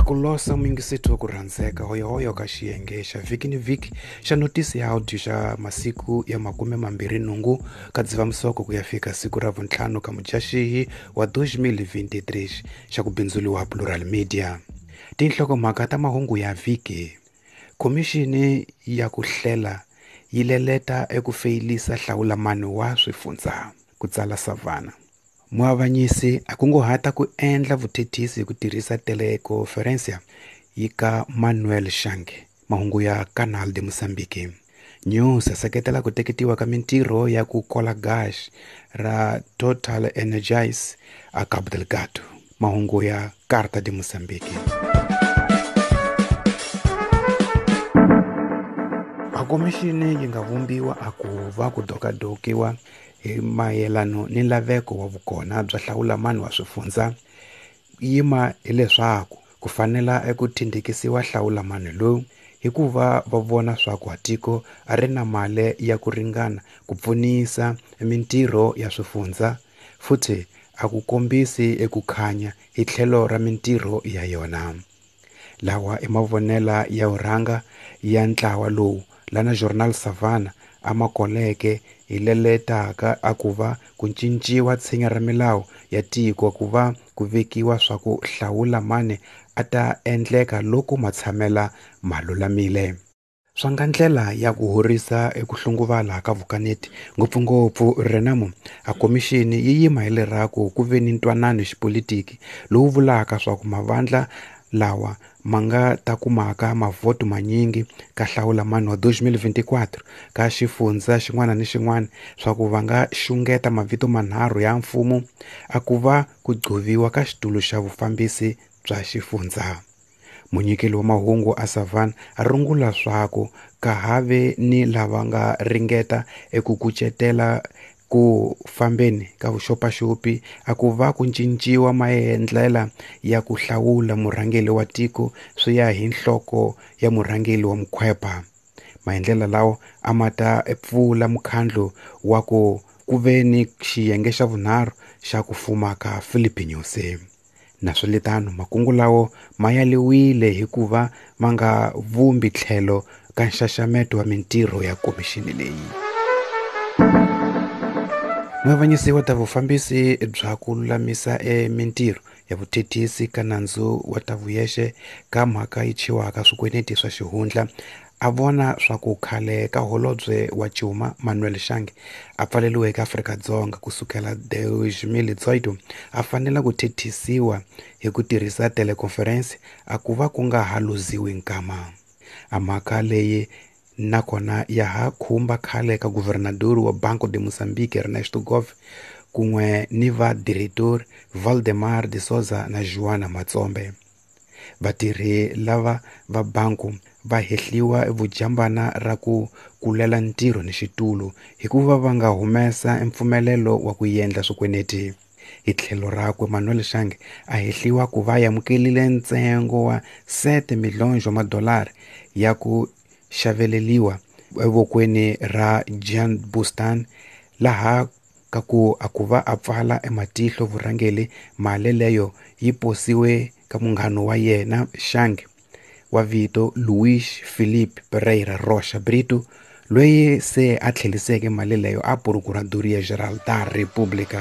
Akulosa mwingiseti wa kurhandzeka hoyohoyo ka xiyenge xa vhiki ni vhiki xa notisi ya audio xa masiku ya 28 ka Dzivamisoko ku ya fika siku ra vuntlhanu ka Mudyaxihi wa 2023 xa ku bindzuriwa Plural Media. Tinhlokomhaka ta mahungu ya vhiki. Khomixini ya ku hlela yi leleta eku feyilisa nhlawulamani wa swifundza, ku tsala Savannah. Muavanyisi a kunguhata ku endla vuthetisi hi ku tirhisa telekonferense yi ka Manuel Shange. Mahungu ya Canal de Moçambique. News seketela ku teketiwa ka mintirho ya ku kola gas ra Total Energies a Cabo Delgado. Mahungu ya Carta de Moçambique. Khomixini yi nga vumbiwa a ku va ku dokadokiwa hi mayelano ni laveko wa vukona bya nhlawulamani wa swifundza yima hileswaku ku fanela eku thindikisiwa nhlawulamani lowu hikuva va vona swa ku tiko a ri na mali ya ku ringana ku pfunisa mintirho ya swifundza futhi a ku kombisi eku khanya hi tlhelo ra mintirho ya yona. Lawa i mavonela ya urhanga ya ntlawa lowu lana Journal Savannah a makoleke hi leletaka a ku va ku cinciwa tshinya ra milawu ya tiko ku va ku vekiwa swa ku hlawula mani a ta endleka loko matshamela malulamile. Swa nga ndlela ya ku horisa eku hlunguvala ka vukaneti ngopfungopfu Renamo a khomixini yi yima hi leraku ku ve ni ntwanano xipolitiki lowu vulaka swa ku mavandla lawa ma nga ta kumaka mavoto manyingi ka nhlawulamani wa 2024 ka xifundza xin'wana ni xin'wana swa ku va nga xungeta mavito manharhu ya mfumo a ku va ku gcoviwa ka xitulu xa vufambisi bya xifundza. Munyikeli wa mahungu a Savannah a rungula swaku ka have ni lava nga ringeta eku kucetela ku fambeni ka vuxopaxopi a ku va ku cinciwa maendlela ya ku hlawula murhangeli wa tiko swi ya hi nhloko ya murhangeli wa mukhwepa. Maendlela lawa a ma ta pfula mukhandlo wa ku ve ni xiyenge xa vunharhu xa ku fuma ka Filipinos. Naswitano makungu lawo ma yaliwile hikuva ma nga vumbi tlhelo ka nxaxameto wa mintirho ya khomixini leyi. Muavanyisi wa ta vufambisi bya ku lulamisa mintirho ya vuthetisi ka nandzu wa ta vuyexe ka mhaka yi chiwaka swikweneti swa xihundla a vona swa ku khale ka holobye wa Cuma Manuel Shange a pfaleliwe ka Afrika-Dzonga kusukela 2018 a fanela ku thethisiwa hi ku tirhisa telekonferense a ku va ku nga haluziwi nkama. A mhaka leyi nakona ya ha khumba khale ka guvernador wa Banco de Moçambique Ernesto Gomes kun'we ni va director Valdemar de Souza na Joana Matsombe. Vatirhi lava va banku va hehliwa vujambana ra ku kulela ntirho ni xitulu hikuva va nga humesa mpfumelelo wa ku endla swikweneti. Hi tlhelo rakwe Manuel Shange a hehliwa ku va yamukelile ntsengo wa $7 miliyoni ya ku xaveleliwa evokweni ra Jan Bustan laha ka ku a ku va a pfala ematihlo vurhangeli mali leyo yi posiwe ka munghano wa yena Shange wa vito Luis Felipe Pereira Rocha Brito loyi se a tlheliseke mali leyo a Procuradoria Geral da República.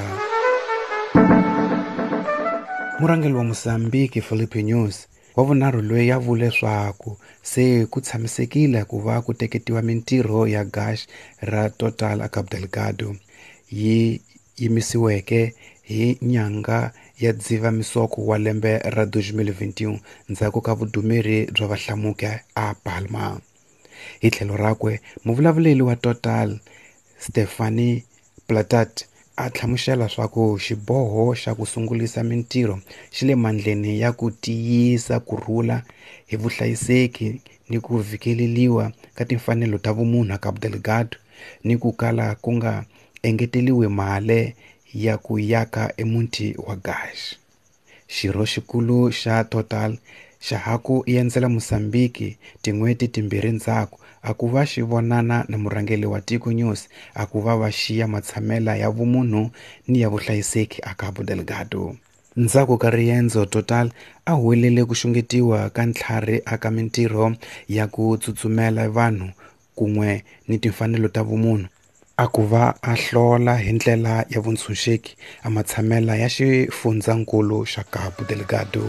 Murhangeli wa Moçambique Filipinos wa vunharhu loyi ya vule swaku se ku tshamisekile ku va ku teketiwa mintirho ya gas ra Total a Cabo Delgado yi yimisiweke hi nyanga ya Dzivamisoko wa lembe ra 2021 ndzhaku ka vudumeri bya vahlamuki a Palma. Hi tlhelo rakwe muvulavuleli wa Total Stefanie Platat a tlhamuxela swaku xiboho xa ku sungulisa mintirho xi le mandleni ya ku tiyisa kurhula hi vuhlayiseki ni ku vikeleliwa ka timfanelo ta vumunhu a Cabo Delgado ni ku kala ku nga engeteliwi mali ya ku yaka emuti wa gas. Xirho xikulu xa Total xa ha ku endzela Moçambique tin'hweti timbirhi ndzhaku a ku va xi vonana na murhangeli wa tiko News a ku va va xiya matshamela ya vumunhu ni ya vuhlayiseki a Cabo Delgado. Ndzhaku ka riendzo Total a huwelele ku xungetiwa ka ntlhari aka mintirho ya ku tsutsumela vanhu kun'we ni timfanelo ta vumunhu, a ku va a hlola hi ndlela ya vutshunxeki a matshamela ya xifundzankulu xa Cabo Delgado.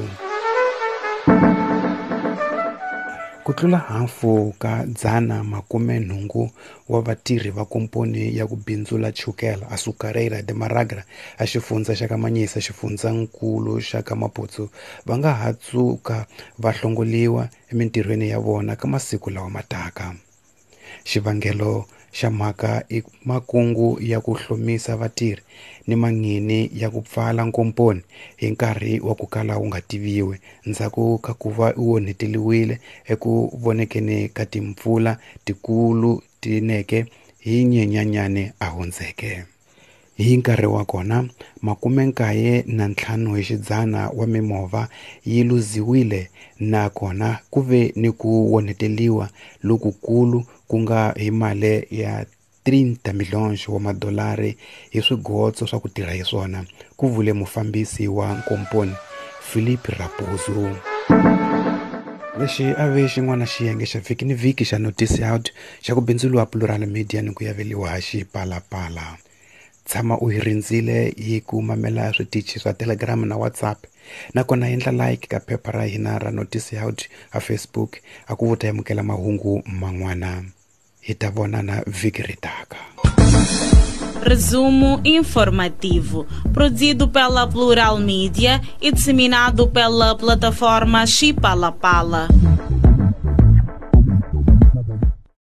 Ku tlula hafu ka 180 wa vatirhi va komponi ya ku bindzula chukela Açucareira de Maragra a xifundza xa ka Manyisa, xifundzankulu xa ka Maputo, va nga ha tsuka va hlongoliwa emintirhweni ya vona ka masiku lawa mataka. Xivangelo xa mhaka i makungu ya ku hlomisa vatirhi ni mangini ya ku pfala nkomponi hi nkarhi wa ku kala wu nga tiviwi ndzhaku ka ku va wu onheteliwile eku vonekeni ka timpfula tikulu tineke hi Nyenyanyane a hundzeke. Hi nkarhi wa kona 95 hi xidzana wa mimovha yi luziwile na kona ku ve ni ku onheteliwa lokukulu ku nga hi mali ya 30 milhões wa madolari hi swigotso swa ku tirha hi swona, ku vule mufambisi wa nkomponi Filipe Raposo. Lexi a ve xin'wana xiyenge xa vhiki ni vhiki xa Notice Out xa ku bindzuriwa Plural Media ni ku yaveliwa hi Xipalapala. Tshama u hi rindzile hi ku mamela switichi swa Telegram na WhatsApp, nakona endla like ka phepha ra hina ra Notice Out a Facebook a ku vuta amukela mahungu man'wana. Hi ta vonana vhiki ritaka. Resumo informativo, produzido pela Plural Media e disseminado pela plataforma Xipalapala.